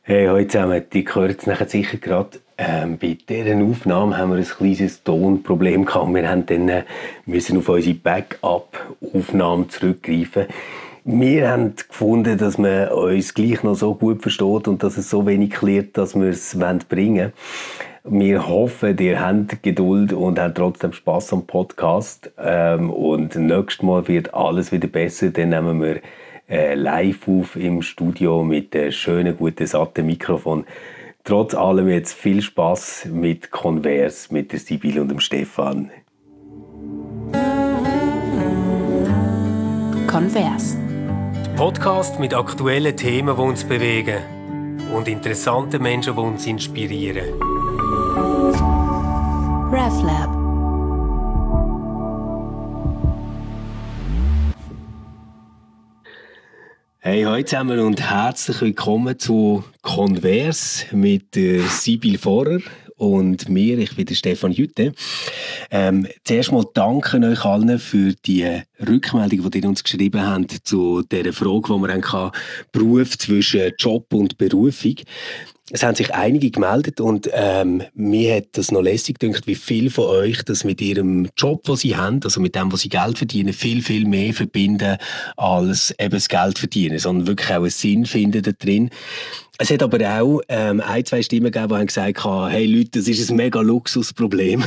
Hey, heute zusammen, die gehört es nachher sicher gerade. Bei dieser Aufnahme haben wir ein kleines Tonproblem gehabt. Wir haben dann müssen auf unsere Backup-Aufnahme zurückgreifen. Wir haben gefunden, dass man uns gleich noch so gut versteht und dass es so wenig klärt, dass wir es bringen wollen. Wir hoffen, ihr habt Geduld und habt trotzdem Spass am Podcast. Und nächstes Mal wird alles wieder besser. Dann nehmen wir live auf im Studio mit einem schönen, guten, satten Mikrofon. Trotz allem jetzt viel Spass mit Converse, mit der Sibylle und dem Stefan. Converse. Podcast mit aktuellen Themen, die uns bewegen und interessanten Menschen, die uns inspirieren. RefLab. Hey, hallo zusammen und herzlich willkommen zu Converse mit Sibylle Vorer und mir. Ich bin der Stefan Jütte. Zuerst mal danke euch allen für die Rückmeldung, die ihr uns geschrieben habt zu dieser Frage, die man kann, Beruf zwischen Job und Berufung. Es haben sich einige gemeldet und mir hat das noch lässig gedacht, wie viele von euch das mit ihrem Job, den sie haben, also mit dem, was sie Geld verdienen, viel, viel mehr verbinden als eben das Geld verdienen, sondern wirklich auch einen Sinn finden da drin. Es hat aber auch ein, zwei Stimmen gegeben, die haben gesagt haben, hey Leute, das ist ein mega Luxusproblem.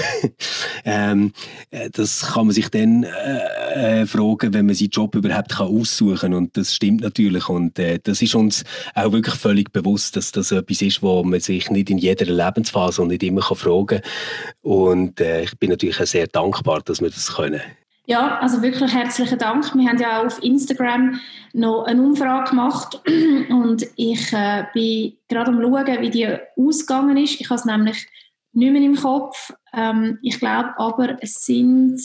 Das kann man sich dann fragen, wenn man seinen Job überhaupt aussuchen kann. Und das stimmt natürlich. Und das ist uns auch wirklich völlig bewusst, dass das etwas ist, wo man sich nicht in jeder Lebensphase und nicht immer fragen kann. Und ich bin natürlich auch sehr dankbar, dass wir das können. Ja, also wirklich herzlichen Dank. Wir haben ja auch auf Instagram noch eine Umfrage gemacht und ich bin gerade am schauen, wie die ausgegangen ist. Ich habe es nämlich nicht mehr im Kopf. Ich glaube aber, es sind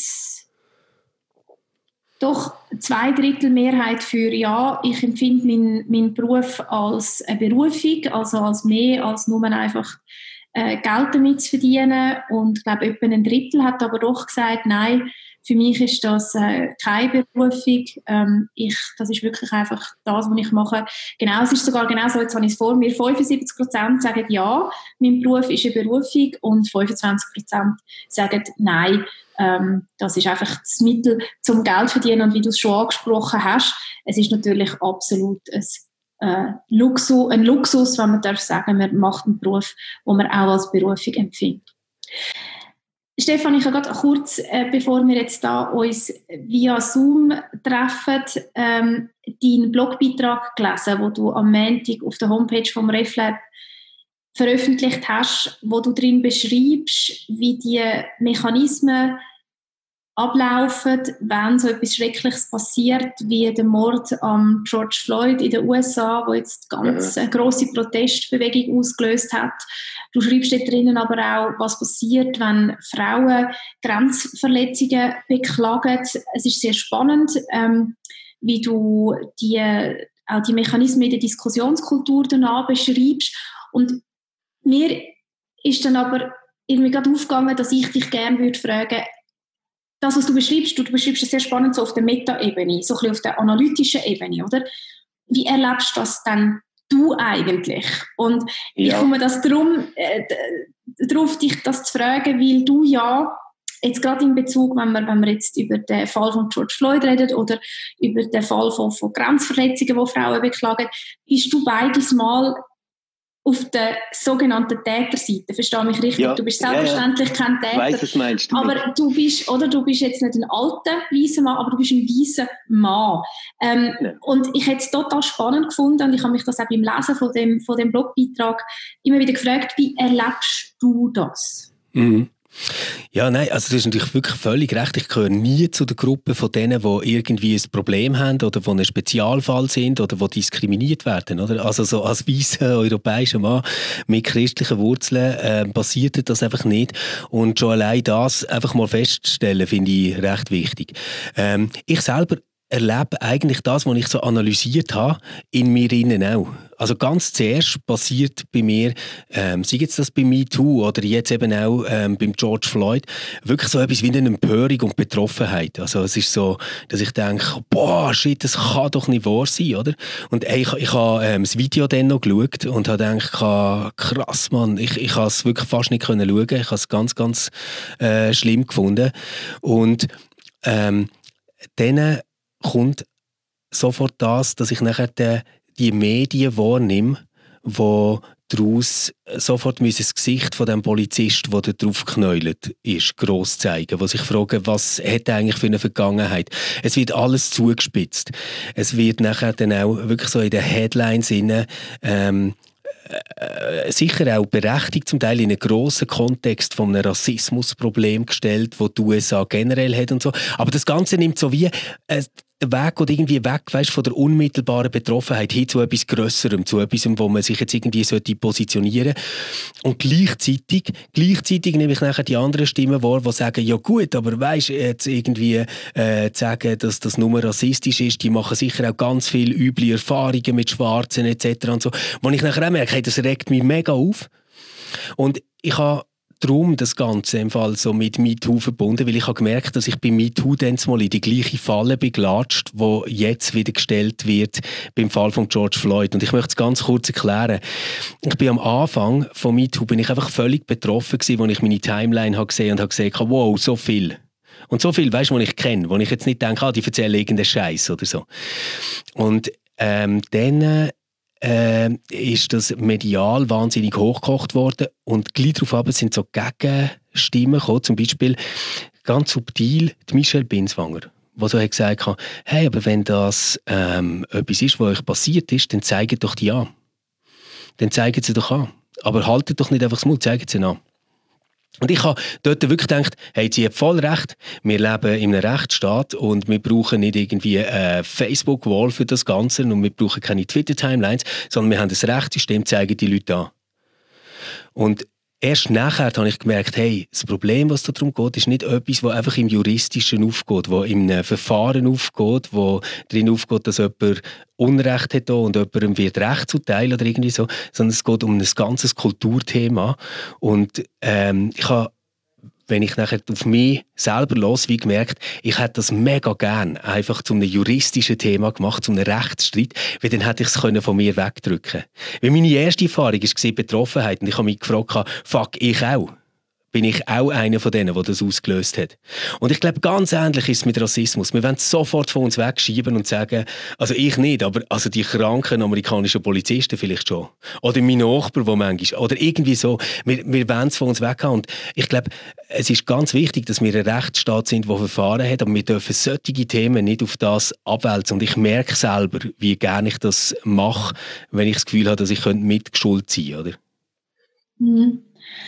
doch 2/3 Mehrheit für Ja. Ich empfinde meinen Beruf als eine Berufung, also als mehr als nur einfach Geld damit zu verdienen. Und ich glaube, etwa 1/3 hat aber doch gesagt, nein, für mich ist das keine Berufung. Das ist wirklich einfach das, was ich mache. Genau, es ist sogar genau so, jetzt habe ich es vor mir, 75% sagen ja, mein Beruf ist eine Berufung und 25% sagen nein. Das ist einfach das Mittel zum Geld verdienen. Und wie du es schon angesprochen hast, es ist natürlich absolut ein Luxus, wenn man darf sagen, man macht einen Beruf, den man auch als Berufung empfindet. Stefan, ich habe gerade kurz, bevor wir jetzt da uns via Zoom treffen, deinen Blogbeitrag gelesen, den du am Montag auf der Homepage vom RefLab veröffentlicht hast, wo du drin beschreibst, wie die Mechanismen ablaufen, wenn so etwas Schreckliches passiert, wie der Mord an George Floyd in den USA, wo jetzt ganz eine grosse Protestbewegung ausgelöst hat. Du schreibst dort drinnen aber auch, was passiert, wenn Frauen Grenzverletzungen beklagen. Es ist sehr spannend, wie du auch die Mechanismen in der Diskussionskultur danach beschreibst. Und mir ist dann aber irgendwie gerade aufgegangen, dass ich dich gerne würde fragen, das, was du beschreibst es sehr spannend so auf der Meta-Ebene, so ein bisschen auf der analytischen Ebene, oder? Wie erlebst du das dann du eigentlich? Und ich komme das darauf, dich das zu fragen, weil du ja jetzt gerade in Bezug, wenn wir jetzt über den Fall von George Floyd reden oder über den Fall von Grenzverletzungen, die Frauen beklagen, bist du beides Mal auf der sogenannten Täterseite, verstehe mich richtig? Ja, du bist selbstverständlich kein Täter. Ich weiss, was meinst du. Aber du bist jetzt nicht ein alter weißer Mann, aber du bist ein weißer Mann. Und ich hätte es total spannend gefunden und ich habe mich das auch beim Lesen von dem Blogbeitrag immer wieder gefragt, wie erlebst du das? Mhm. Ja, nein, also du hast natürlich wirklich völlig recht. Ich gehöre nie zu der Gruppe von denen, die irgendwie ein Problem haben oder die ein Spezialfall sind oder die diskriminiert werden. Oder? Also so als weißer europäischer Mann mit christlichen Wurzeln passiert das einfach nicht. Und schon allein das einfach mal feststellen, finde ich recht wichtig. Ich selber erlebe eigentlich das, was ich so analysiert habe, in mir innen auch. Also ganz zuerst passiert bei mir, sei jetzt das bei MeToo oder jetzt eben auch beim George Floyd, wirklich so etwas wie eine Empörung und Betroffenheit. Also es ist so, dass ich denke, boah, shit, das kann doch nicht wahr sein, oder? Und ich habe das Video dann noch geschaut und habe gedacht, krass, Mann, ich habe es wirklich fast nicht schauen können. Ich habe es ganz, ganz schlimm gefunden. Und dann kommt sofort das, dass ich nachher die Medien wahrnehme, die daraus sofort das Gesicht von dem Polizisten, der da drauf geknäult ist, gross zeigen, wo sich fragen, was hat er eigentlich für eine Vergangenheit. Es wird alles zugespitzt. Es wird nachher dann auch wirklich so in den Headlines sicher auch berechtigt, zum Teil in einen grossen Kontext von einem Rassismusproblem gestellt, das die USA generell hat und so. Aber das Ganze nimmt so wie der Weg geht irgendwie weg, weißt, von der unmittelbaren Betroffenheit hin zu etwas Grösserem, zu etwas, wo man sich jetzt irgendwie positionieren sollte. Und gleichzeitig nehme ich nachher die anderen Stimmen wahr, die sagen, ja gut, aber weisst, jetzt irgendwie zu sagen, dass das nur rassistisch ist, die machen sicher auch ganz viele üble Erfahrungen mit Schwarzen etc. und so. Wo ich nachher auch merke, hey, das regt mich mega auf. Und ich habe darum das Ganze im Fall so mit MeToo verbunden, weil ich habe gemerkt, dass ich bei MeToo dann mal in die gleiche Falle beglatscht, wo jetzt wieder gestellt wird beim Fall von George Floyd. Und ich möchte es ganz kurz erklären. Ich bin am Anfang von MeToo bin ich einfach völlig betroffen gewesen, als ich meine Timeline habe gesehen und habe gesehen, wow, so viel. Und so viel, weißt du, was ich kenne, wo ich jetzt nicht denke, die erzählen irgendeinen Scheiß oder so. Und dann ist das medial wahnsinnig hochgekocht worden und gleich darauf sind so Gegenstimmen gekommen, zum Beispiel ganz subtil die Michelle Binswanger, die so hat gesagt hat, hey, aber wenn das etwas ist, was euch passiert ist, dann zeigt doch die an. Dann zeigen sie doch an. Aber haltet doch nicht einfach das Mund, zeigen sie an. Und ich habe dort wirklich gedacht, hey, sie hat voll recht, wir leben in einem Rechtsstaat und wir brauchen nicht irgendwie eine Facebook-Wall für das Ganze und wir brauchen keine Twitter-Timelines, sondern wir haben das Rechtssystem, zeigen die Leute an. Und erst nachher habe ich gemerkt, hey, das Problem, was da darum geht, ist nicht etwas, das einfach im Juristischen aufgeht, das in einem Verfahren aufgeht, wo drin aufgeht, dass jemand Unrecht hat und jemandem wird Recht zuteil oder irgendwie so, sondern es geht um ein ganzes Kulturthema. Und ich habe, wenn ich nachher auf mich selber los, wie gemerkt, ich hätte das mega gern einfach zu einem juristischen Thema gemacht, zu einem Rechtsstreit, weil dann hätte ich es von mir wegdrücken. Weil meine erste Erfahrung war Betroffenheit und ich habe mich gefragt, fuck, ich auch. Bin ich auch einer von denen, der das ausgelöst hat. Und ich glaube, ganz ähnlich ist es mit Rassismus. Wir wollen es sofort von uns wegschieben und sagen, also ich nicht, aber also die kranken amerikanischen Polizisten vielleicht schon. Oder mein Nachbar, der manchmal, oder irgendwie so. Wir wollen es von uns weghaben. Und ich glaube, es ist ganz wichtig, dass wir ein Rechtsstaat sind, der Verfahren hat, aber wir dürfen solche Themen nicht auf das abwälzen. Und ich merke selber, wie gerne ich das mache, wenn ich das Gefühl habe, dass ich mitgeschuld sein könnte, oder? Mhm.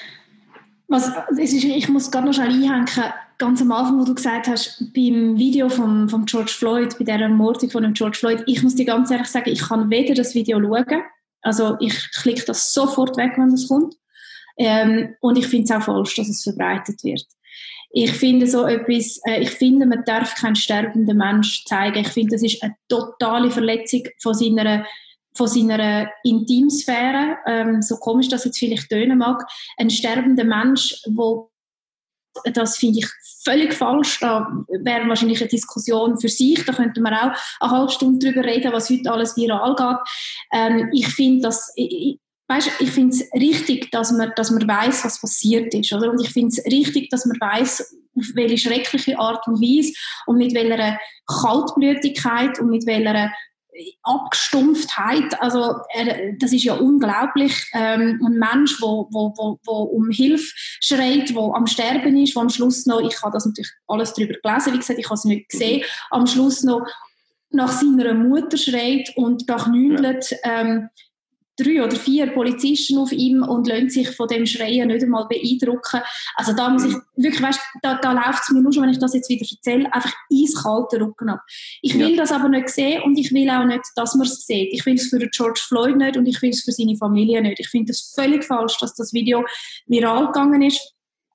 Ich muss gerade noch schnell einhängen, ganz am Anfang, wo du gesagt hast, beim Video von George Floyd, bei der Ermordung von George Floyd, ich muss dir ganz ehrlich sagen, ich kann weder das Video schauen, also ich klicke das sofort weg, wenn das kommt, und ich finde es auch falsch, dass es verbreitet wird. Ich finde so etwas, man darf keinen sterbenden Mensch zeigen. Ich finde, das ist eine totale Verletzung von seiner Intimsphäre, so komisch das jetzt vielleicht tönen mag, ein sterbender Mensch, das finde ich völlig falsch, da wäre wahrscheinlich eine Diskussion für sich, da könnte man auch eine halbe Stunde darüber reden, was heute alles viral geht. Ich finde es richtig, dass man weiss, was passiert ist, oder? Und ich finde es richtig, dass man weiss, auf welche schreckliche Art und Weise und mit welcher Kaltblütigkeit und mit welcher Abgestumpftheit, also das ist ja unglaublich. Ein Mensch, der um Hilfe schreit, der am Sterben ist, der am Schluss noch, ich habe das natürlich alles darüber gelesen, wie gesagt, ich habe es nicht gesehen, am Schluss noch nach seiner Mutter schreit und da knündelt 3 oder 4 Polizisten auf ihm und lassen sich von dem Schreien nicht einmal beeindrucken. Also da muss ich wirklich, weißt, da läuft es mir nur schon, wenn ich das jetzt wieder erzähle, einfach eiskalt den Rücken ab. Ich will das aber nicht sehen und ich will auch nicht, dass man es sieht. Ich will es für George Floyd nicht und ich will es für seine Familie nicht. Ich finde es völlig falsch, dass das Video viral gegangen ist.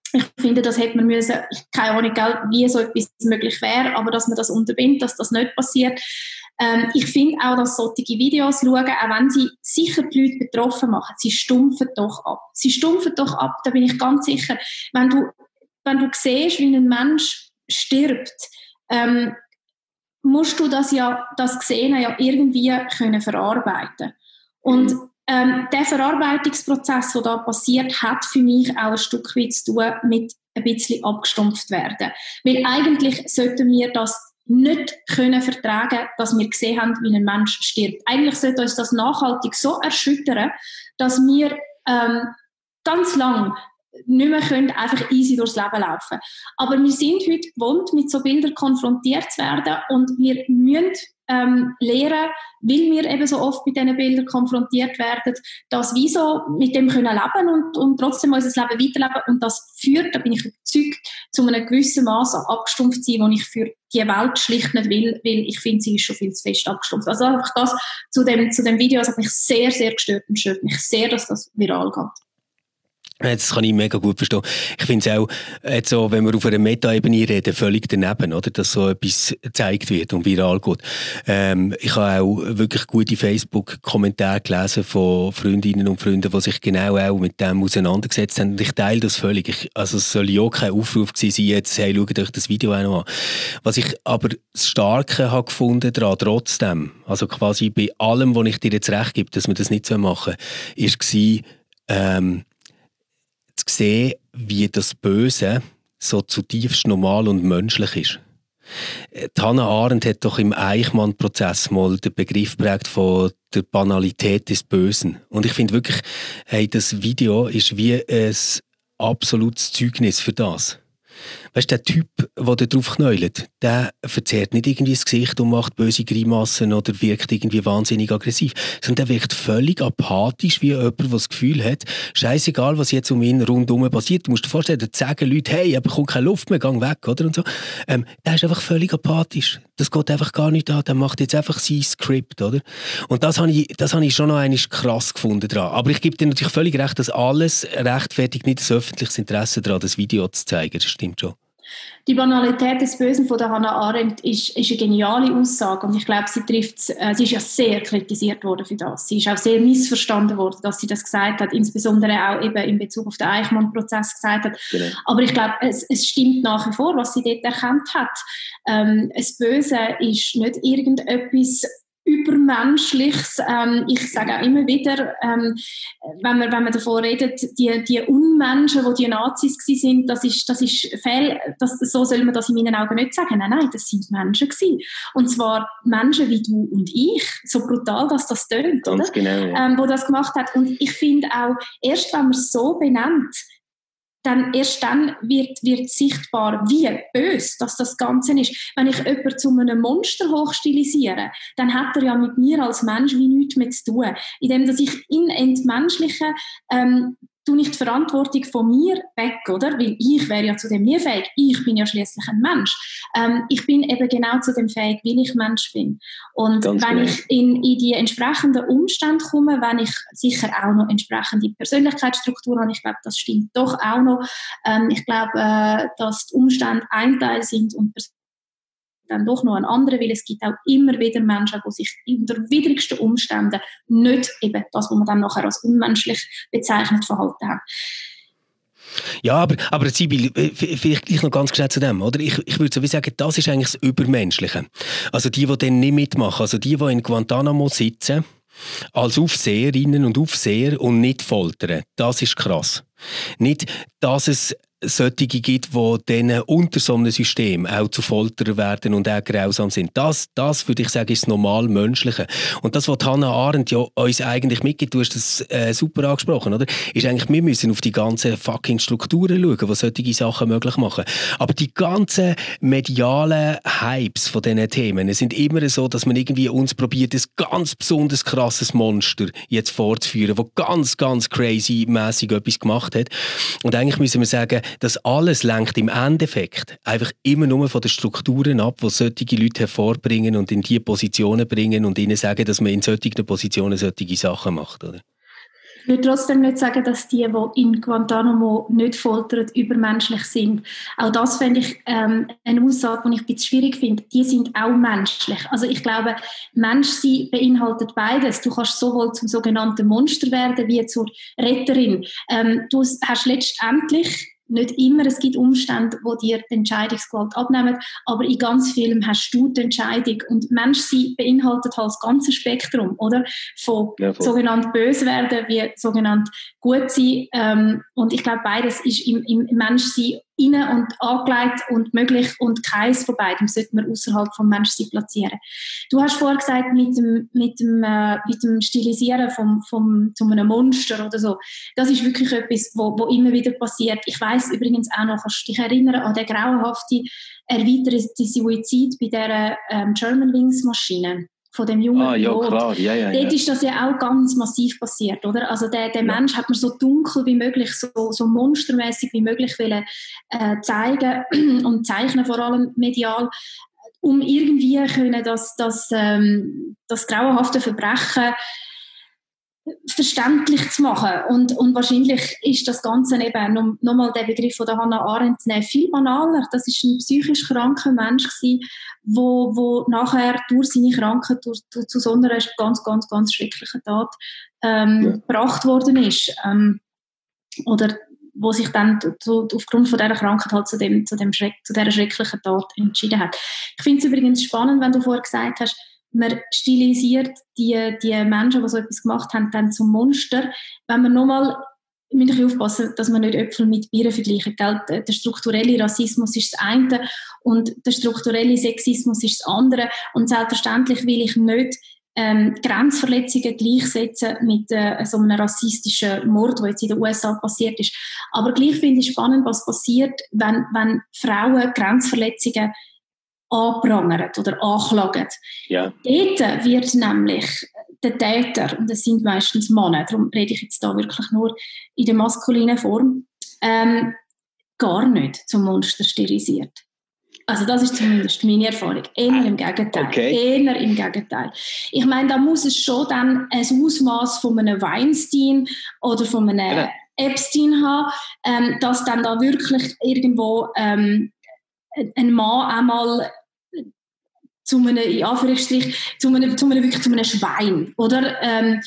Ich finde, das hätte man müssen, keine Ahnung, wie so etwas möglich wäre, aber dass man das unterbindet, dass das nicht passiert. Ich finde auch, dass solche Videos schauen, auch wenn sie sicher die Leute betroffen machen, sie stumpfen doch ab. Sie stumpfen doch ab, da bin ich ganz sicher. Wenn du siehst, wie ein Mensch stirbt, musst du das Gesehene ja irgendwie können verarbeiten. Und der Verarbeitungsprozess, der da passiert, hat für mich auch ein Stück weit zu tun mit ein bisschen abgestumpft werden. Weil eigentlich sollten wir das nicht können vertragen, dass wir gesehen haben, wie ein Mensch stirbt. Eigentlich sollte uns das nachhaltig so erschüttern, dass wir ganz lang nicht mehr können, einfach easy durchs Leben laufen. Aber wir sind heute gewohnt, mit so Bildern konfrontiert zu werden und wir müssen lernen, weil wir eben so oft mit diesen Bildern konfrontiert werden, dass wir so mit dem können leben und trotzdem unser Leben weiterleben. Und das führt, da bin ich überzeugt, zu einem gewissen Maß an abgestumpft sein, das ich für die Welt schlicht nicht will, weil ich finde, sie ist schon viel zu fest abgestumpft. Also einfach das zu dem Video, das hat mich sehr, sehr gestört und stört mich sehr, dass das viral geht. Das kann ich mega gut verstehen. Ich finde es auch, jetzt so, wenn wir auf einer Meta-Ebene reden, völlig daneben, oder? Dass so etwas gezeigt wird und viral geht. Ich habe auch wirklich gute Facebook-Kommentare gelesen von Freundinnen und Freunden, die sich genau auch mit dem auseinandergesetzt haben. Und ich teile das völlig. Also es soll ja auch kein Aufruf gewesen sein, jetzt, hey, schaut euch das Video auch noch an. Was ich aber das Starke habe gefunden daran, trotzdem, also quasi bei allem, was ich dir jetzt recht gebe, dass wir das nicht so machen, war, zu sehen, wie das Böse so zutiefst normal und menschlich ist. Die Hannah Arendt hat doch im Eichmann-Prozess mal den Begriff geprägt von der Banalität des Bösen. Und ich finde wirklich, hey, das Video ist wie ein absolutes Zeugnis für das. Weißt du, der Typ, der da drauf knäulet, der verzerrt nicht irgendwie das Gesicht und macht böse Grimassen oder wirkt irgendwie wahnsinnig aggressiv, sondern der wirkt völlig apathisch, wie jemand, der das Gefühl hat, scheißegal, was jetzt um ihn rundherum passiert. Du musst dir vorstellen, da sagen Leute, hey, er bekommt keine Luft mehr, gang weg, oder? Und so. Der ist einfach völlig apathisch. Das geht einfach gar nicht an. Der macht jetzt einfach sein Skript, oder? Und das habe ich schon noch einmal krass gefunden dran. Aber ich gebe dir natürlich völlig recht, dass alles rechtfertigt nicht das öffentliche Interesse daran, das Video zu zeigen. Das stimmt schon. Die Banalität des Bösen von der Hannah Arendt ist eine geniale Aussage und ich glaube, sie ist ja sehr kritisiert worden für das. Sie ist auch sehr missverstanden worden, dass sie das gesagt hat, insbesondere auch eben in Bezug auf den Eichmann-Prozess gesagt hat. Genau. Aber ich glaube, es stimmt nach wie vor, was sie dort erkannt hat. Das Böse ist nicht irgendetwas Übermenschliches. Ich sage auch immer wieder, wenn man davon redet, die Unmenschen, die Nazis waren, das ist fehl, so soll man das in meinen Augen nicht sagen. Nein, das sind Menschen gewesen. Und zwar Menschen wie du und ich, so brutal, dass das tönt, oder? Genau, ja. Wo das gemacht hat. Und ich finde auch, erst wenn man es so benennt, erst dann wird sichtbar, wie böse das Ganze ist. Wenn ich jemanden zu einem Monster hochstilisiere, dann hat er ja mit mir als Mensch wie nichts mehr zu tun. Indem dass ich ihn entmenschliche, tue ich die Verantwortung von mir weg, oder? Weil ich wäre ja zu dem nie fähig. Ich bin ja schließlich ein Mensch. Ich bin eben genau zu dem fähig, weil ich Mensch bin. Und ganz wenn ich in die entsprechenden Umstände komme, wenn ich sicher auch noch entsprechende Persönlichkeitsstruktur habe, ich glaube, das stimmt doch auch noch. Ich glaube, dass die Umstände ein Teil sind und dann doch noch ein anderer, weil es gibt auch immer wieder Menschen, die sich unter widrigsten Umständen nicht eben das, was man dann nachher als unmenschlich bezeichnet, verhalten haben. Ja, aber Sibyl, vielleicht gleich noch ganz schnell zu dem, oder? Ich würde so wie sagen, das ist eigentlich das Übermenschliche. Also die dann nicht mitmachen, also die in Guantanamo sitzen, als Aufseherinnen und Aufseher und nicht foltern, das ist krass. Nicht, dass es solche gibt, die dann unter so einem System auch zu Folter werden und auch grausam sind. Das würde ich sagen, ist das normal Menschliche. Und das, was Hannah Arendt ja uns eigentlich mitgibt, du hast das super angesprochen, oder? Ist eigentlich, wir müssen auf die ganzen fucking Strukturen schauen, die solche Sachen möglich machen. Aber die ganzen medialen Hypes von diesen Themen sind immer so, dass man irgendwie uns probiert, ein ganz besonders krasses Monster jetzt vorzuführen, das ganz, ganz crazy-mässig etwas gemacht hat. Und eigentlich müssen wir sagen, das alles lenkt im Endeffekt einfach immer nur von den Strukturen ab, die solche Leute hervorbringen und in diese Positionen bringen und ihnen sagen, dass man in solchen Positionen solche Sachen macht, oder? Ich würde trotzdem nicht sagen, dass die in Guantanamo nicht foltern, übermenschlich sind. Auch das fände ich eine Aussage, die ich ein bisschen schwierig finde. Die sind auch menschlich. Also ich glaube, Menschsein beinhaltet beides. Du kannst sowohl zum sogenannten Monster werden, wie zur Retterin. Du hast letztendlich nicht immer, es gibt Umstände, wo dir die Entscheidungsgewalt abnehmen, aber in ganz vielem hast du die Entscheidung. Und Menschsein beinhaltet halt das ganze Spektrum, oder? Von sogenannt böse werden, wie sogenannt gut sein. Und ich glaube, beides ist im Menschsein innen und angelegt und möglich und keins von beidem sollte man außerhalb vom Menschsein platzieren. Du hast vorher gesagt, mit dem Stilisieren zu einem Monster oder so. Das ist wirklich etwas, wo immer wieder passiert. Ich weiss übrigens auch noch, kannst du dich erinnern an den grauenhaften erweiterten Suizid bei der Germanwings-Maschine? Von dem jungen Pilot. Klar. Ja. Dort ist das ja auch ganz massiv passiert, oder? Also der Mensch hat man so dunkel wie möglich, so monstermäßig wie möglich wollen, zeigen und zeichnen, vor allem medial, um irgendwie können das grauenhafte Verbrechen verständlich zu machen. Und wahrscheinlich ist das Ganze eben, um nochmal den Begriff von der Hannah Arendt zu nehmen, viel banaler. Das ist ein psychisch kranker Mensch gewesen, wo nachher durch seine Krankheit zu so einer ganz, ganz, ganz schrecklichen Tat gebracht worden ist. Oder wo sich dann aufgrund von dieser Krankheit halt zu dieser schrecklichen Tat entschieden hat. Ich finde es übrigens spannend, wenn du vorher gesagt hast, man stilisiert die Menschen, die so etwas gemacht haben, dann zum Monster. Wenn man nochmal, wir müssen aufpassen, dass man nicht Äpfel mit Birnen vergleichen. Gell? Der strukturelle Rassismus ist das eine und der strukturelle Sexismus ist das andere. Und selbstverständlich will ich nicht Grenzverletzungen gleichsetzen mit so einem rassistischen Mord, der jetzt in den USA passiert ist. Aber gleich finde ich spannend, was passiert, wenn Frauen Grenzverletzungen anprangern oder anklagen. Ja. Dort wird nämlich der Täter, und das sind meistens Männer, darum rede ich jetzt da wirklich nur in der maskulinen Form, gar nicht zum Monster stilisiert. Also das ist zumindest meine Erfahrung. Eher im Gegenteil. Okay. Eher im Gegenteil. Ich meine, da muss es schon dann ein Ausmaß von einem Weinstein oder von einem Epstein haben, dass dann da wirklich irgendwo ein Mann einmal zu einem, in Anführungsstrich, zu einem Schwein, oder?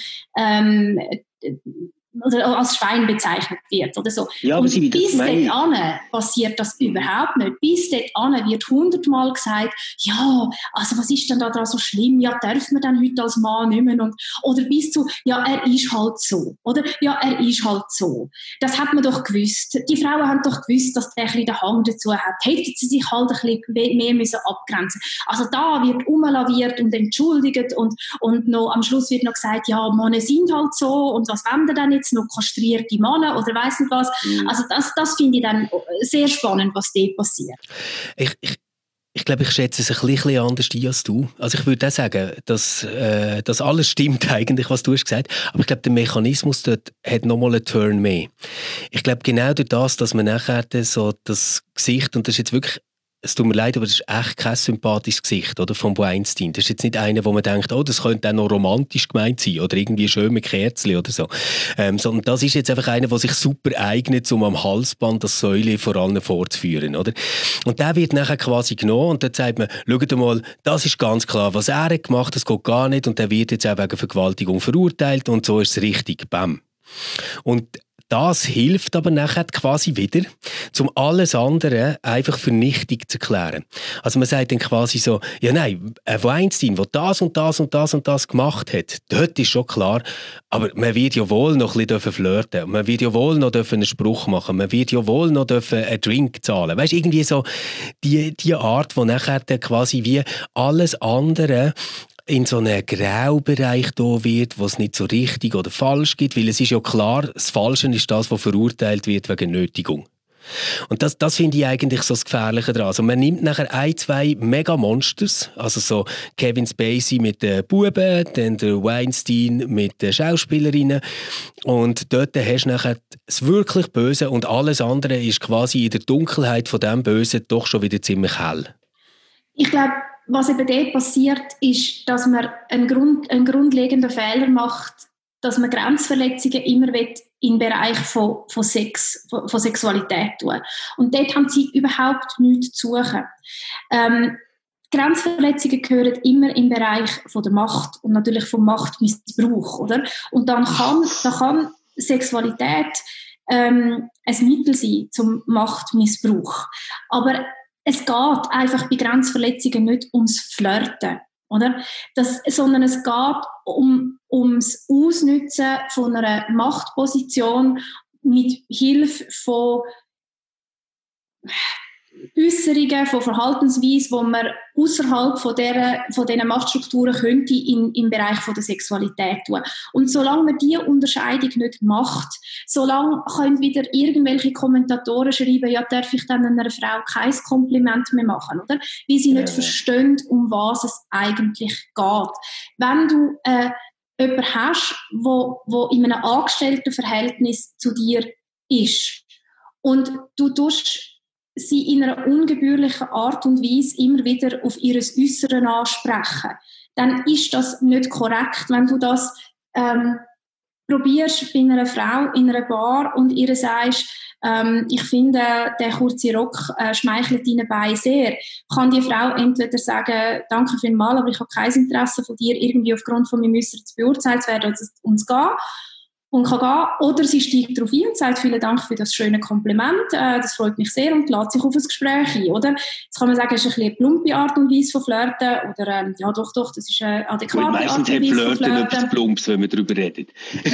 Oder als Schwein bezeichnet wird oder so. Ja, und bis dorthin passiert das überhaupt nicht. Bis dorthin wird 100-mal gesagt, ja, also was ist denn da so schlimm? Ja, darf man dann heute als Mann nicht mehr? Oder bis zu, ja, er ist halt so. Oder, ja, er ist halt so. Das hat man doch gewusst. Die Frauen haben doch gewusst, dass der ein bisschen den Hang dazu hat. Hätten sie sich halt ein bisschen mehr müssen abgrenzen. Also da wird umlaviert und entschuldigt und noch am Schluss wird noch gesagt, ja, Männer sind halt so und was wollen wir denn jetzt noch kastrierte Männer oder weiss nicht was. Also das finde ich dann sehr spannend, was dort passiert. Ich glaube, ich schätze es ein bisschen anders ein als du. Also ich würde auch sagen, dass das alles stimmt eigentlich, was du hast gesagt. Aber ich glaube, der Mechanismus dort hat nochmal einen Turn mehr. Ich glaube, genau durch das, dass man nachher so das Gesicht, und das ist jetzt wirklich, es tut mir leid, aber das ist echt kein sympathisches Gesicht, oder, von Weinstein. Das ist jetzt nicht einer, wo man denkt, oh, das könnte auch noch romantisch gemeint sein oder irgendwie schön mit Kerzen oder so. Sondern das ist jetzt einfach einer, der sich super eignet, um am Halsband das Säule vor allen vorzuführen, oder? Und der wird nachher quasi genommen und dann sagt man, schaut mal, das ist ganz klar, was er hat gemacht, das geht gar nicht und der wird jetzt auch wegen Vergewaltigung verurteilt und so ist es richtig. Bam. Und das hilft aber nachher quasi wieder, um alles andere einfach vernichtig zu erklären. Also man sagt dann quasi so, ja nein, ein Weinstein, der das und das und das und das gemacht hat, dort ist schon klar, aber man wird ja wohl noch ein bisschen flirten, man wird ja wohl noch einen Spruch machen, man wird ja wohl noch einen Drink zahlen. Weißt du, irgendwie so die Art, wo nachher dann quasi wie alles andere in so einen Graubereich da wird, wo es nicht so richtig oder falsch gibt, weil es ist ja klar, das Falsche ist das, was verurteilt wird wegen Nötigung. Und das finde ich eigentlich so das Gefährliche daran. Also man nimmt nachher 1, 2 Mega-Monsters, also so Kevin Spacey mit den Buben, dann der Weinstein mit den Schauspielerinnen und dort hast du nachher das wirklich Böse und alles andere ist quasi in der Dunkelheit von dem Bösen doch schon wieder ziemlich hell. Ich glaube, was eben dort passiert, ist, dass man einen grundlegenden Fehler macht, dass man Grenzverletzungen immer in den Bereich von Sexualität tun. Und dort haben sie überhaupt nichts zu suchen. Grenzverletzungen gehören immer im Bereich von der Macht und natürlich vom Machtmissbrauch, oder? Und dann kann Sexualität ein Mittel sein zum Machtmissbrauch. Aber es geht einfach bei Grenzverletzungen nicht ums Flirten, oder? Sondern es geht ums Ausnutzen von einer Machtposition mit Hilfe von Äußerungen, von Verhaltensweisen, die man außerhalb von diesen Machtstrukturen könnte im Bereich von der Sexualität tun. Und solange man diese Unterscheidung nicht macht, solange können wieder irgendwelche Kommentatoren schreiben, ja, darf ich dann einer Frau kein Kompliment mehr machen, oder? Weil sie nicht verstehen, um was es eigentlich geht. Wenn du jemanden hast, wo in einem Angestelltenverhältnis zu dir ist und du tust sie in einer ungebührlichen Art und Weise immer wieder auf ihr Äußeren ansprechen, dann ist das nicht korrekt. Wenn du das probierst bei einer Frau in einer Bar und ihr sagst, ich finde, der kurze Rock schmeichelt deine Beine sehr, kann die Frau entweder sagen, danke vielmals, aber ich habe kein Interesse von dir, irgendwie aufgrund von meinem Äußeren zu beurteilen, es wäre uns gehen. Und kann gehen, oder sie steigt darauf ein und sagt, vielen Dank für das schöne Kompliment, das freut mich sehr und lädt sich auf ein Gespräch ein, oder? Jetzt kann man sagen, es ist ein bisschen eine plumpe Art und Weise von Flirten, oder ja doch, das ist eine adäquate Art und Weise von Flirten. Meistens hat Flirten etwas Plumps, wenn man darüber redet.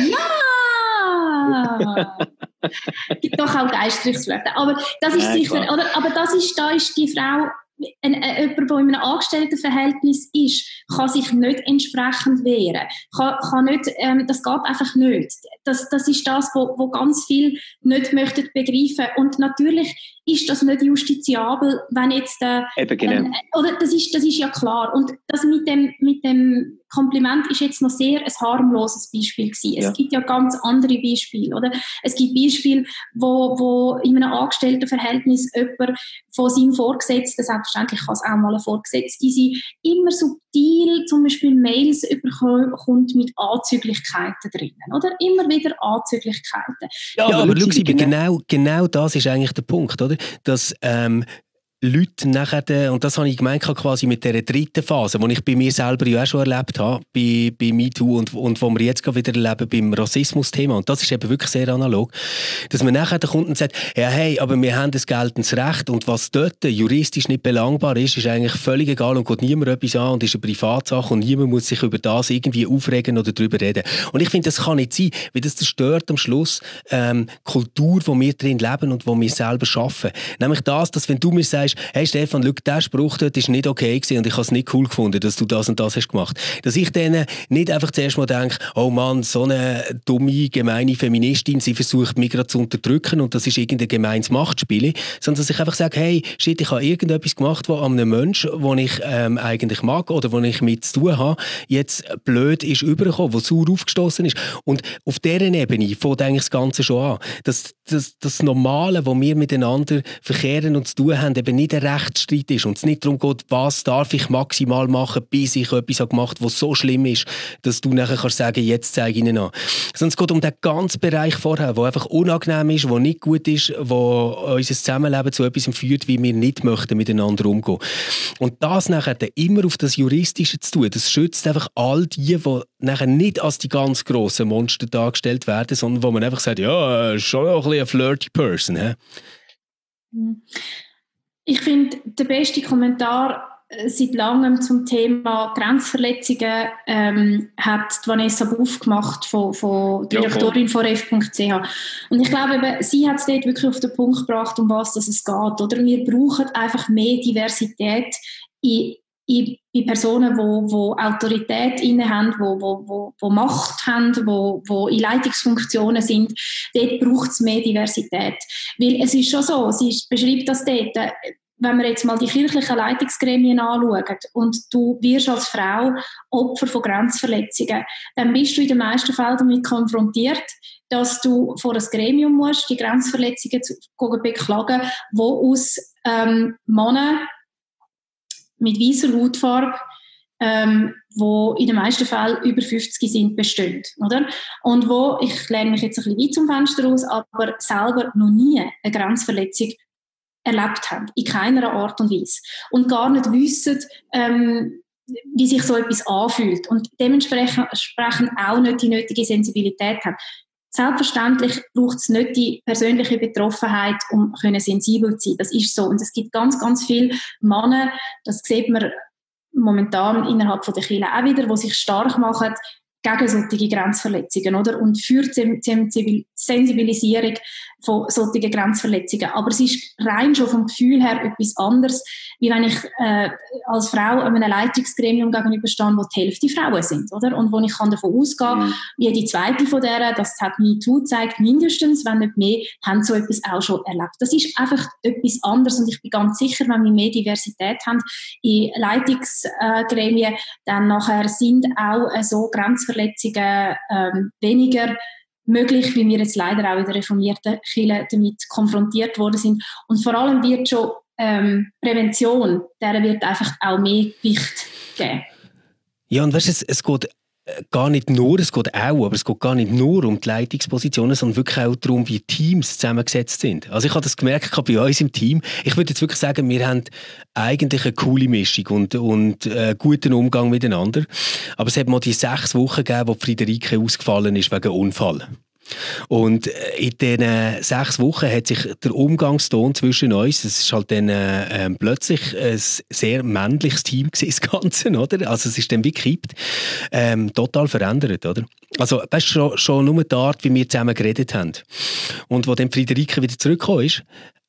Ja! Gibt doch auch geistliches Flirten. Aber das ist sicher, oder? Aber da ist die Frau, jemand, der in einem Angestelltenverhältnis ist, kann sich nicht entsprechend wehren. Kann nicht, das geht einfach nicht. Das ist das, wo ganz viele nicht möchten begreifen. Und natürlich ist das nicht justiziabel, wenn jetzt genau. Oder das ist ja klar. Und das mit dem Kompliment ist jetzt noch sehr ein harmloses Beispiel gewesen. Es gibt ja ganz andere Beispiele, oder? Es gibt Beispiele, wo in einem Angestelltenverhältnis jemand von seinem Vorgesetzten, selbstverständlich kann es auch mal ein Vorgesetzte sein, immer subtil zum Beispiel Mails bekommt mit Anzüglichkeiten drinnen, oder? Immer wieder Anzüglichkeiten. Ja, aber schau, genau das ist eigentlich der Punkt, oder? Dass Leute nachher, und das habe ich gemeint quasi mit dieser dritten Phase, die ich bei mir selber ja auch schon erlebt habe, bei MeToo und wo wir jetzt gerade wieder erleben beim Rassismus-Thema, und das ist eben wirklich sehr analog, dass man nachher der Kunden sagt, ja hey, aber wir haben das geltendes Recht und was dort juristisch nicht belangbar ist eigentlich völlig egal und geht niemand etwas an und ist eine Privatsache und niemand muss sich über das irgendwie aufregen oder darüber reden. Und ich finde, das kann nicht sein, weil das zerstört am Schluss Kultur, wo wir drin leben und wo wir selber schaffen. Nämlich das, dass wenn du mir sagst, hey Stefan, schau, der Spruch dort ist nicht okay gewesen und ich habe es nicht cool gefunden, dass du das und das hast gemacht. Dass ich denen nicht einfach zuerst mal denke, oh Mann, so eine dumme, gemeine Feministin, sie versucht mich gerade zu unterdrücken und das ist irgendein gemeines Machtspiel, sondern dass ich einfach sage, hey, shit, ich habe irgendetwas gemacht, was an einem Menschen, den ich eigentlich mag oder wo ich mit zu tun habe, jetzt blöd ist übergekommen, wo sauer aufgestoßen ist. Und auf dieser Ebene fängt eigentlich das Ganze schon an. Das Normale, wo wir miteinander verkehren und zu tun haben, eben nicht ein Rechtsstreit ist und es nicht darum geht, was darf ich maximal machen, bis ich etwas habe gemacht habe, was so schlimm ist, dass du nachher kannst sagen, jetzt zeige ich ihnen an. Sondern es geht um den ganzen Bereich vorher, der einfach unangenehm ist, der nicht gut ist, der unser Zusammenleben zu etwas führt, wie wir nicht möchten miteinander umgehen. Und das nachher immer auf das Juristische zu tun, das schützt einfach all die nachher nicht als die ganz grossen Monster dargestellt werden, sondern wo man einfach sagt, ja, schon ein bisschen eine flirty Person. He? Ich finde, der beste Kommentar seit langem zum Thema Grenzverletzungen hat Vanessa Buff gemacht, von Direktorin von ref.ch. Und ich glaube, sie hat es dort wirklich auf den Punkt gebracht, um was es geht. Oder? Wir brauchen einfach mehr Diversität bei Personen, die Autorität innehaben, die Macht haben, die in Leitungsfunktionen sind. Dort braucht es mehr Diversität. Weil es ist schon so, sie beschreibt das dort, wenn wir jetzt mal die kirchlichen Leitungsgremien anschauen und du wirst als Frau Opfer von Grenzverletzungen, dann bist du in den meisten Fällen damit konfrontiert, dass du vor ein Gremium musst, die Grenzverletzungen zu beklagen, wo aus Männern mit weißer Hautfarbe wo in den meisten Fällen über 50 sind, bestehen, oder? Und wo, ich lehne mich jetzt ein bisschen weit zum Fenster aus, aber selber noch nie eine Grenzverletzung erlebt haben, in keiner Art und Weise. Und gar nicht wissen, wie sich so etwas anfühlt und dementsprechend auch nicht die nötige Sensibilität haben. Selbstverständlich braucht es nicht die persönliche Betroffenheit, um sensibel zu sein. Das ist so. Und es gibt ganz, ganz viele Männer, das sieht man momentan innerhalb der Kirche auch wieder, die sich stark machen gegen solche Grenzverletzungen, oder? Und für die Sensibilisierung von solchen Grenzverletzungen. Aber es ist rein schon vom Gefühl her etwas anderes, wie wenn ich als Frau einem Leitungsgremium gegenüberstehe, wo die Hälfte Frauen sind, oder? Und wo ich davon ausgehen, jede zweite von denen, das hat MeToo gezeigt, mindestens, wenn nicht mehr, haben so etwas auch schon erlebt. Das ist einfach etwas anderes und ich bin ganz sicher, wenn wir mehr Diversität haben in Leitungsgremien, dann nachher sind auch so Grenzverletzungen weniger möglich, wie wir jetzt leider auch in der reformierten Kirche damit konfrontiert worden sind. Und vor allem wird schon Prävention, der wird einfach auch mehr Gewicht geben. Ja, und weißt du, es geht gar nicht nur, es geht auch, aber es geht gar nicht nur um die Leitungspositionen, sondern wirklich auch darum, wie Teams zusammengesetzt sind. Also ich habe das gemerkt bei uns im Team. Ich würde jetzt wirklich sagen, wir haben eigentlich eine coole Mischung und guten Umgang miteinander. Aber es hat mal die 6 Wochen gegeben, wo Friederike ausgefallen ist wegen Unfall. Und in diesen 6 Wochen hat sich der Umgangston zwischen uns, es ist halt dann plötzlich ein sehr männliches Team gewesen, das Ganze, oder? Also es ist dann wie gekippt, total verändert, oder? Also weißt du, schon nur die Art, wie wir zusammen geredet haben. Und als dann Friederike wieder zurückgekommen ist,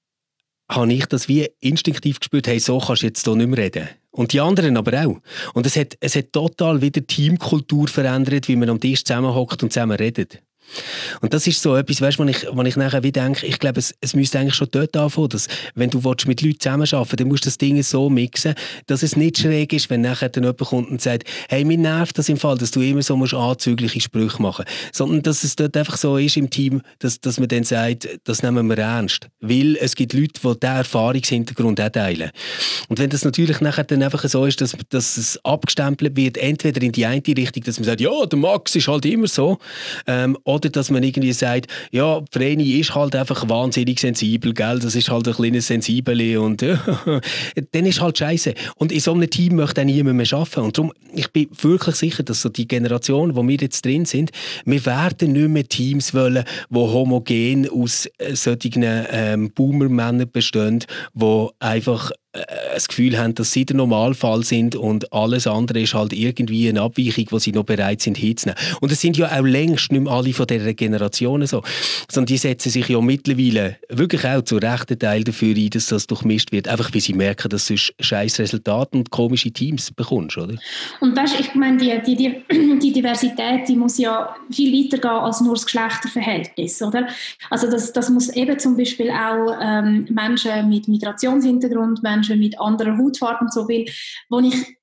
habe ich das wie instinktiv gespürt, hey, so kannst du jetzt hier nicht mehr reden. Und die anderen aber auch. Und es hat total wieder Teamkultur verändert, wie man am Tisch zusammenhockt und zusammen redet. Und das ist so etwas, weißt, wo ich nachher wieder denke, ich glaube, es müsste eigentlich schon dort anfangen, dass, wenn du mit Leuten zusammenarbeiten willst, dann musst du das Ding so mixen, dass es nicht schräg ist, wenn nachher dann jemand kommt und sagt, hey, mir nervt das im Fall, dass du immer so anzügliche Sprüche machen musst. Sondern, dass es dort einfach so ist im Team, dass man dann sagt, das nehmen wir ernst. Weil es gibt Leute, die diesen Erfahrungshintergrund auch teilen. Und wenn das natürlich nachher dann einfach so ist, dass es abgestempelt wird, entweder in die eine Richtung, dass man sagt, ja, der Max ist halt immer so, oder dass man irgendwie sagt, ja, Vreni ist halt einfach wahnsinnig sensibel, gell? Das ist halt ein kleines Sensibeli und dann ist halt scheiße. Und in so einem Team möchte auch niemand mehr arbeiten. Und darum, ich bin wirklich sicher, dass so die Generation, wo wir jetzt drin sind, wir werden nicht mehr Teams wollen, die homogen aus solchen Boomer-Männern bestehen, die einfach das Gefühl haben, dass sie der Normalfall sind und alles andere ist halt irgendwie eine Abweichung, die sie noch bereit sind hinzunehmen. Und es sind ja auch längst nicht mehr alle von dieser Generation so, sondern die setzen sich ja mittlerweile wirklich auch zu rechten Teil dafür ein, dass das durchmischt wird, einfach weil sie merken, dass du scheiß Resultate und komische Teams bekommst, oder? Und weißt, ich meine, die Diversität, die muss ja viel weiter gehen als nur das Geschlechterverhältnis, oder? Also das muss eben zum Beispiel auch Menschen mit Migrationshintergrund, Menschen mit anderer Hautfarbe und so will, wo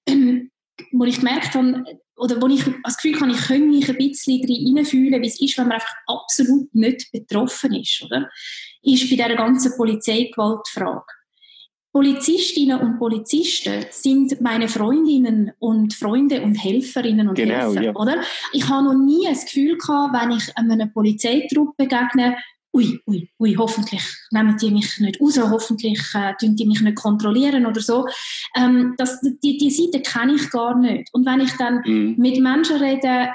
ich gemerkt habe, oder wo ich das Gefühl habe, ich könnte mich ein bisschen reinfühlen, wie es ist, wenn man einfach absolut nicht betroffen ist, oder? Ist bei dieser ganzen Polizeigewaltfrage. Polizistinnen und Polizisten sind meine Freundinnen und Freunde und Helferinnen und Helfer, ja. Oder? Ich habe noch nie das Gefühl gehabt, wenn ich einer Polizeitruppe begegne, ui, hoffentlich nehmen die mich nicht raus, hoffentlich tun die mich nicht kontrollieren oder so. Die Seite kenne ich gar nicht. Und wenn ich dann mit Menschen rede,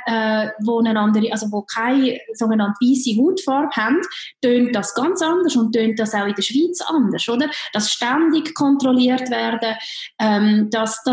die keine sogenannte weisse Hautfarbe haben, tönt das ganz anders und tönt das auch in der Schweiz anders, oder? Dass ständig kontrolliert werden, das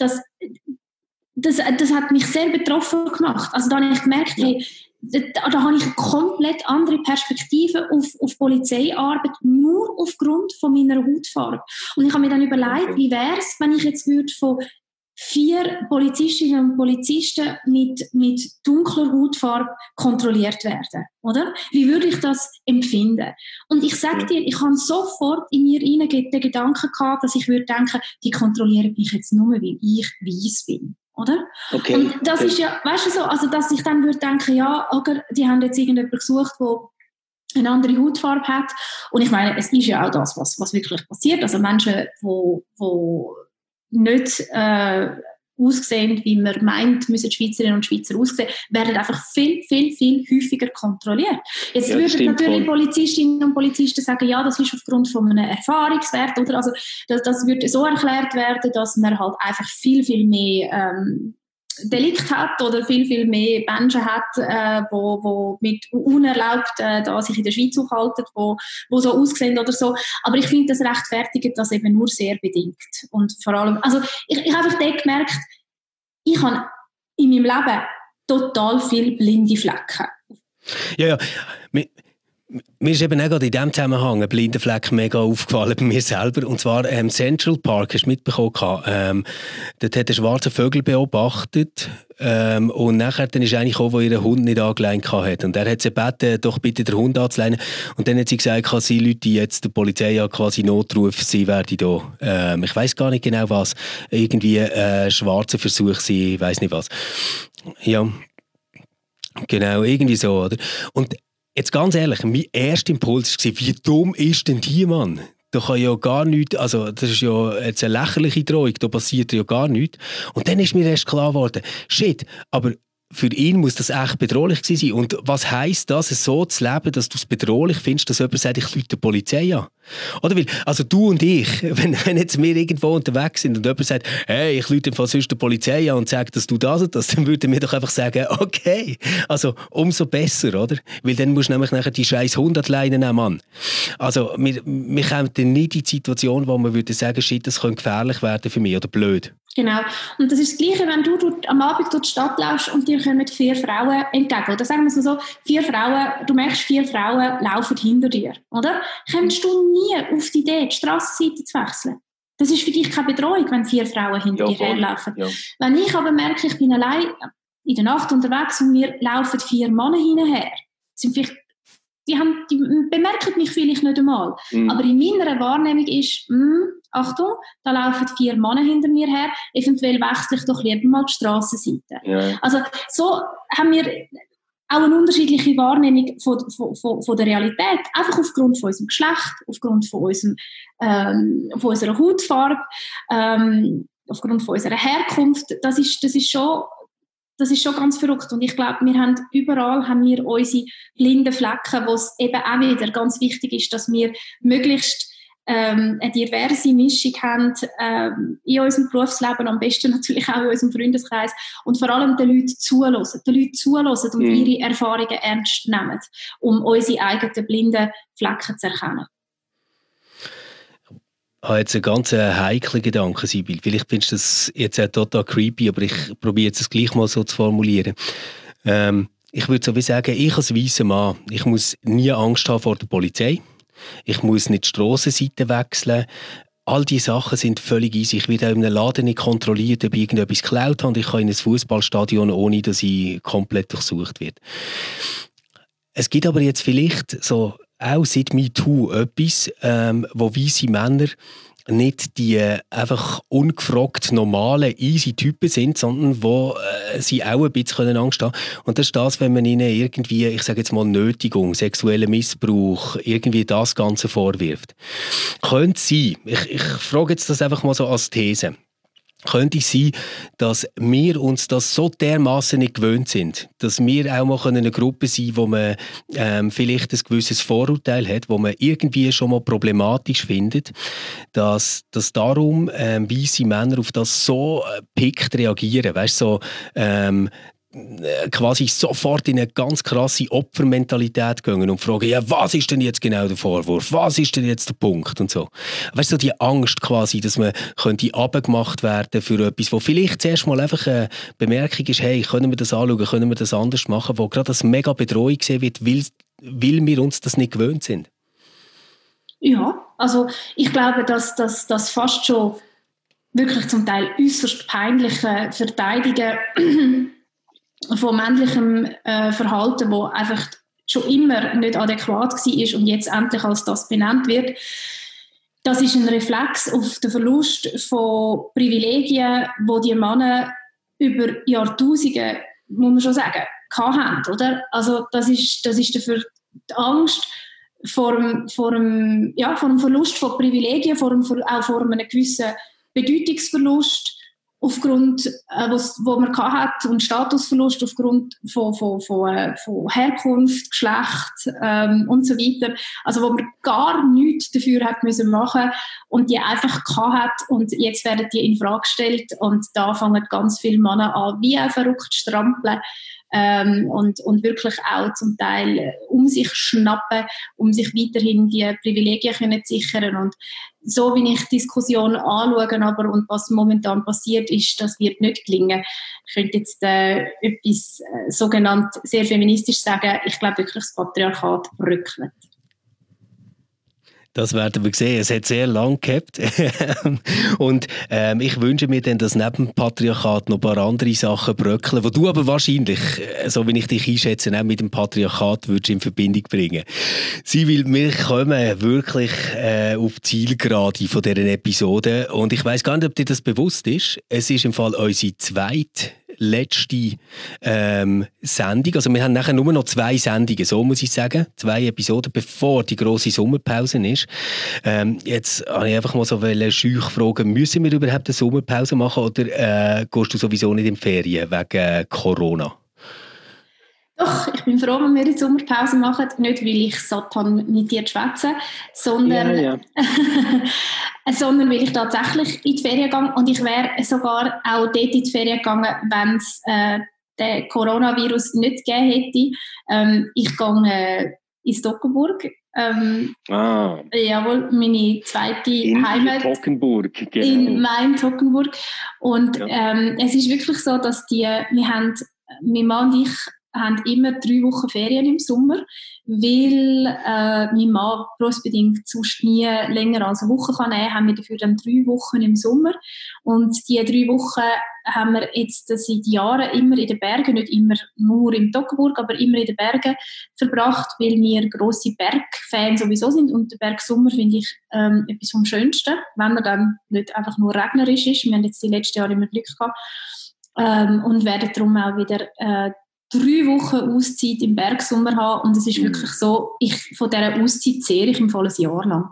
hat mich sehr betroffen gemacht. Also da habe ich gemerkt, hey, da habe ich eine komplett andere Perspektive auf Polizeiarbeit, nur aufgrund von meiner Hautfarbe. Und ich habe mir dann überlegt, wie wäre es, wenn ich jetzt von 4 Polizistinnen und Polizisten mit dunkler Hautfarbe kontrolliert werden, oder? Wie würde ich das empfinden? Und ich sage dir, ich habe sofort in mir den Gedanken gehabt, dass ich würde denken, die kontrollieren mich jetzt nur, weil ich weiss bin. Oder? Okay. Und das ist ja, weißt du so, also dass ich dann würde denken, ja, oder, die haben jetzt irgendjemanden gesucht, der eine andere Hautfarbe hat. Und ich meine, es ist ja auch das, was wirklich passiert. Also Menschen, die nicht aussehen, wie man meint, müssen die Schweizerinnen und Schweizer aussehen, werden einfach viel, viel, viel häufiger kontrolliert. Jetzt würden natürlich Polizistinnen und Polizisten sagen, ja, das ist aufgrund von einem Erfahrungswert, oder? Also, das würde so erklärt werden, dass man halt einfach viel, viel mehr Delikt hat oder viel, viel mehr Menschen hat, wo mit unerlaubt da sich in der Schweiz aufhalten, wo so aussehen oder so. Aber ich finde, das rechtfertigt das eben nur sehr bedingt. Und vor allem, also ich habe einfach dort gemerkt, ich habe in meinem Leben total viele blinde Flecken. Ja. Mir ist eben auch gerade in diesem Zusammenhang ein blinder Fleck mega aufgefallen bei mir selber. Und zwar Central Park, hast du mitbekommen? Dort hat ein schwarzer Vögel beobachtet. Und nachher dann ist eigentlich auch, wo ihr Hund nicht angeleint hat. Und er hat sie gebeten, doch bitte den Hund anzuleinen. Und dann hat sie gesagt, sie Leute, die jetzt der Polizei ja quasi Notruf, sie werden da, ich weiss gar nicht genau was, irgendwie schwarzer Versuch sein, ich weiss nicht was. Ja, genau, irgendwie so, oder? Und jetzt ganz ehrlich, mein erster Impuls war, wie dumm ist denn die, Mann? Da kann ja gar nichts, also das ist ja jetzt eine lächerliche Drohung, da passiert ja gar nichts. Und dann ist mir erst klar geworden, shit, aber für ihn muss das echt bedrohlich gewesen sein. Und was heisst das, so zu leben, dass du es bedrohlich findest, dass jemand sagt, ich rufe die Polizei an? Oder weil, also du und ich, wenn jetzt wir irgendwo unterwegs sind und jemand sagt, hey, ich rufe sonst die Polizei an und sage, dass du das und das, dann würden wir doch einfach sagen, okay, also umso besser, oder? Weil dann musst du nämlich nachher die scheiß 100 Leinen nehmen, Mann. Also wir kommen dann nicht in die Situation, wo man würde sagen, shit, das könnte gefährlich werden für mich oder blöd. Genau. Und das ist das Gleiche, wenn du am Abend durch die Stadt läufst und dir kommen 4 Frauen entgegen. Oder sagen wir es mal so, 4 Frauen, du merkst, 4 Frauen laufen hinter dir, oder? Kommst du nie auf die Idee, die Strassenseite zu wechseln? Das ist für dich keine Bedrohung, wenn 4 Frauen hinter dir herlaufen. Ja. Wenn ich aber merke, ich bin allein in der Nacht unterwegs und mir laufen 4 Männer hinterher, sind vielleicht die bemerken mich vielleicht nicht einmal. Aber in meiner Wahrnehmung ist, Achtung, da laufen 4 Männer hinter mir her, eventuell wechsle ich doch lieber mal die Strassenseite. Ja. Also so haben wir auch eine unterschiedliche Wahrnehmung von der Realität, einfach aufgrund von unserem Geschlecht, aufgrund von unserer Hautfarbe, aufgrund von unserer Herkunft. Das ist schon ganz verrückt. Und ich glaube, überall haben wir unsere blinden Flecken, wo es eben auch wieder ganz wichtig ist, dass wir möglichst eine diverse Mischung haben in unserem Berufsleben, am besten natürlich auch in unserem Freundeskreis und vor allem den Leuten zuhören und ihre Erfahrungen ernst nehmen, um unsere eigenen blinden Flecken zu erkennen. Ich habe jetzt einen ganz heiklen Gedanken, Sibyl. Vielleicht findest du das jetzt auch total creepy, aber ich probiere jetzt es gleich mal so zu formulieren. Ich würde so wie sagen, ich als weißer Mann, ich muss nie Angst haben vor der Polizei. Ich muss nicht die Strassenseite wechseln. All diese Sachen sind völlig easy. Ich werde auch in einem Laden nicht kontrolliert, ob ich irgendetwas geklaut habe. Ich kann in ein Fußballstadion, ohne dass ich komplett durchsucht werde. Es gibt aber jetzt vielleicht so auch seit MeToo etwas, wo weisse Männer nicht die einfach ungefragt normalen, easy Typen sind, sondern wo sie auch ein bisschen Angst haben. Und das ist das, wenn man ihnen irgendwie, ich sage jetzt mal Nötigung, sexuellen Missbrauch, irgendwie das Ganze vorwirft. Könnte es sein, ich frage jetzt das einfach mal so als These, könnte es sein, dass wir uns das so dermassen nicht gewöhnt sind, dass wir auch mal eine Gruppe sein können, wo man vielleicht ein gewisses Vorurteil hat, wo man irgendwie schon mal problematisch findet, dass darum weisse Männer auf das so pickt reagieren, weißt, so quasi sofort in eine ganz krasse Opfermentalität gehen und fragen, ja, was ist denn jetzt genau der Vorwurf? Was ist denn jetzt der Punkt? Und so. Weißt du, die Angst quasi, dass man könnte abgemacht werden für etwas, wo vielleicht zuerst mal einfach eine Bemerkung ist, hey, können wir das anschauen, können wir das anders machen, wo gerade als mega Bedrohung gesehen wird, weil wir uns das nicht gewöhnt sind. Ja, also ich glaube, dass das fast schon wirklich zum Teil äußerst peinliche Verteidigen von männlichem Verhalten, das einfach schon immer nicht adäquat war und jetzt endlich als das benannt wird. Das ist ein Reflex auf den Verlust von Privilegien, die die Männer über Jahrtausende, muss man schon sagen, hatten, oder? Also das ist dafür die Angst vor dem Verlust von Privilegien, auch vor einem gewissen Bedeutungsverlust aufgrund, wo man hat und Statusverlust aufgrund von Herkunft, Geschlecht und so weiter. Also wo man gar nichts dafür hat müssen machen und die einfach hat und jetzt werden die in Frage gestellt und da fangen ganz viele Männer an, wie verrückt strampeln. Und wirklich auch zum Teil um sich schnappen, um sich weiterhin die Privilegien können zu sichern. Und so wie ich die Diskussion anschaue, aber und was momentan passiert ist, das wird nicht gelingen. Ich könnte jetzt etwas sogenannt sehr feministisch sagen. Ich glaube wirklich, das Patriarchat bröckelt. Das werden wir sehen. Es hat sehr lang gehabt. Und ich wünsche mir dann, dass neben dem Patriarchat noch ein paar andere Sachen bröckeln, die du aber wahrscheinlich, so wie ich dich einschätze, auch mit dem Patriarchat würdest in Verbindung bringen. Sibyl, wir kommen wirklich auf die Zielgerade von dieser Episode. Und ich weiss gar nicht, ob dir das bewusst ist. Es ist im Fall unsere zweitletzte Sendung. Also wir haben nachher nur noch 2 Sendungen, so muss ich sagen. 2 Episoden, bevor die grosse Sommerpause ist. Jetzt habe ich einfach mal so schüch fragen, müssen wir überhaupt eine Sommerpause machen oder gehst du sowieso nicht in die Ferien wegen Corona? Doch, ich bin froh, wenn wir die Sommerpause machen. Nicht, weil ich satt habe, mit dir zu schwätzen, sondern, sondern weil ich tatsächlich in die Ferien gehe. Und ich wäre sogar auch dort in die Ferien gegangen, wenn es den Coronavirus nicht gegeben hätte. Ich gehe ins Toggenburg. Jawohl, meine zweite Heimat. Toggenburg, genau. In Main-Toggenburg. Und es ist wirklich so, dass mein Mann und ich haben immer 3 Wochen Ferien im Sommer, weil mein Mann berufsbedingt sonst nie länger als eine Woche kann nehmen, haben wir dafür dann 3 Wochen im Sommer. Und diese 3 Wochen haben wir jetzt seit Jahren immer in den Bergen, nicht immer nur im Toggenburg, aber immer in den Bergen verbracht, weil wir grosse Bergfans sowieso sind. Und der Bergsommer finde ich etwas vom Schönsten, wenn er dann nicht einfach nur regnerisch ist. Wir haben jetzt die letzten Jahre immer Glück gehabt und werden darum auch wieder 3 Wochen Auszeit im Bergsommer haben und es ist wirklich so, von dieser Auszeit zehre ich im vollen Jahr lang.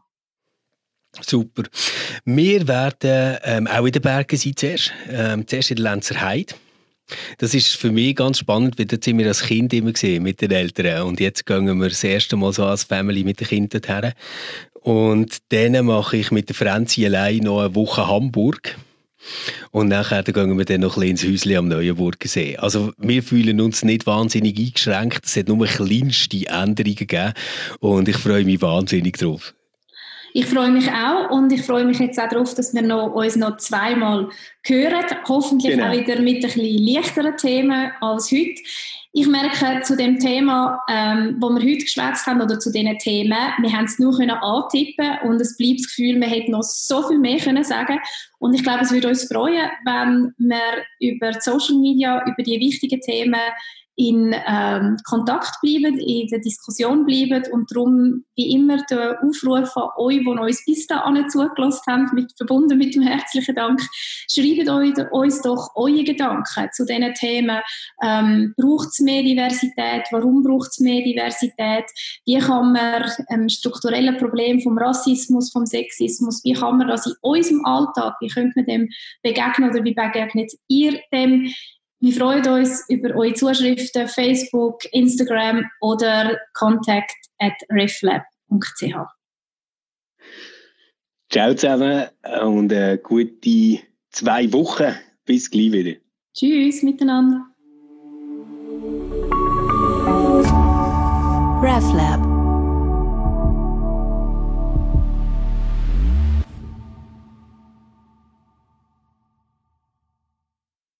Super. Wir werden auch in den Bergen sein zuerst. Zuerst in der Lenzer Heide. Das ist für mich ganz spannend, weil dort sind wir als Kind immer gesehen mit den Eltern und jetzt gehen wir das erste Mal so als Family mit den Kindern her. Und dann mache ich mit der Franzi allein noch eine Woche Hamburg. Und nachher gehen wir dann noch ein bisschen ins Häuschen am Neuenburger See. Also wir fühlen uns nicht wahnsinnig eingeschränkt. Es hat nur kleinste Änderungen gegeben. Und ich freue mich wahnsinnig drauf. Ich freue mich auch und ich freue mich jetzt auch darauf, dass wir uns noch 2-mal hören. Hoffentlich auch wieder mit ein bisschen leichteren Themen als heute. Ich merke zu dem Thema, wo wir heute geschwätzt haben, oder zu diesen Themen, wir haben es nur antippen und es bleibt das Gefühl, wir hätten noch so viel mehr können sagen. Und ich glaube, es würde uns freuen, wenn wir über Social Media, über die wichtigen Themen in Kontakt bleiben, in der Diskussion bleiben und darum wie immer der Aufruf an euch, die uns bis dahin zugelassen haben, verbunden mit dem herzlichen Dank, schreibt uns doch eure Gedanken zu diesen Themen. Braucht es mehr Diversität? Warum braucht es mehr Diversität? Wie kann man strukturelle Probleme vom Rassismus, vom Sexismus, wie kann man das in unserem Alltag, wie könnt man dem begegnen oder wie begegnet ihr dem? Wir freuen uns über eure Zuschriften, Facebook, Instagram oder contact@reflab.ch. Ciao zusammen und gute 2 Wochen. Bis gleich wieder. Tschüss miteinander. RefLab